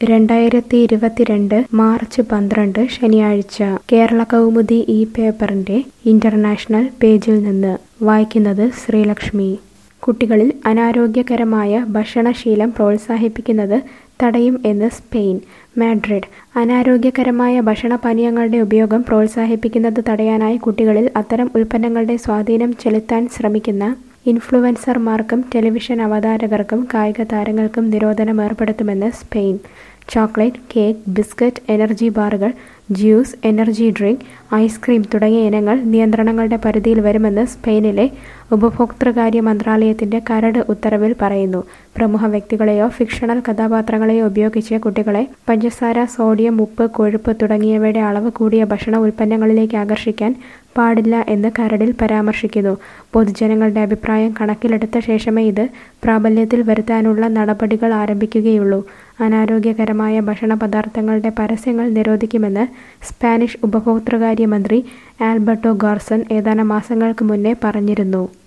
2022 March 12 ശനിയാഴ്ച കേരള കൗമുദി ഈ പേപ്പറിന്റെ ഇന്റർനാഷണൽ പേജിൽ നിന്ന് വായിക്കുന്നത് ശ്രീലക്ഷ്മി. കുട്ടികളിൽ അനാരോഗ്യകരമായ ഭക്ഷണശീലം പ്രോത്സാഹിപ്പിക്കുന്നത് തടയും എന്ന് സ്പെയിൻ. മാഡ്രിഡ്. അനാരോഗ്യകരമായ ഭക്ഷണപാനീയങ്ങളുടെ ഉപയോഗം പ്രോത്സാഹിപ്പിക്കുന്നത് തടയാനായി കുട്ടികളിൽ അത്തരം ഉൽപ്പന്നങ്ങളുടെ സ്വാധീനം ചെലുത്താൻ ശ്രമിക്കുന്ന ഇൻഫ്ലുവൻസർമാർക്കും ടെലിവിഷൻ അവതാരകർക്കും കായിക താരങ്ങൾക്കും നിരോധനം ഏർപ്പെടുത്തുമെന്ന് Spain. Chocolate, cake, biscuit, energy ബാറുകൾ, ജ്യൂസ്, എനർജി ഡ്രിങ്ക്, ഐസ്ക്രീം തുടങ്ങിയ ഇനങ്ങൾ നിയന്ത്രണങ്ങളുടെ പരിധിയിൽ വരുമെന്ന് സ്പെയിനിലെ ഉപഭോക്തൃകാര്യ മന്ത്രാലയത്തിന്റെ കരട് ഉത്തരവിൽ പറയുന്നു. പ്രമുഖ വ്യക്തികളെയോ ഫിക്ഷണൽ കഥാപാത്രങ്ങളെയോ ഉപയോഗിച്ച് കുട്ടികളെ പഞ്ചസാര, സോഡിയം, ഉപ്പ്, കൊഴുപ്പ് തുടങ്ങിയവയുടെ അളവ് കൂടിയ ഭക്ഷണ ഉൽപ്പന്നങ്ങളിലേക്ക് ആകർഷിക്കാൻ പാടില്ല എന്ന് കരടിൽ പരാമർശിക്കുന്നു. പൊതുജനങ്ങളുടെ അഭിപ്രായം കണക്കിലെടുത്ത ശേഷമേ ഇത് പ്രാബല്യത്തിൽ വരുത്താനുള്ള നടപടികൾ ആരംഭിക്കുകയുള്ളൂ. അനാരോഗ്യകരമായ ഭക്ഷണ പദാർത്ഥങ്ങളുടെ പരസ്യങ്ങൾ നിരോധിക്കുമെന്ന് സ്പാനിഷ് ഉപഭോക്തൃകാര്യ മന്ത്രി ആൽബർട്ടോ ഗാർസൺ ഏതാനും മാസങ്ങൾക്ക് മുന്നേ പറഞ്ഞിരുന്നു.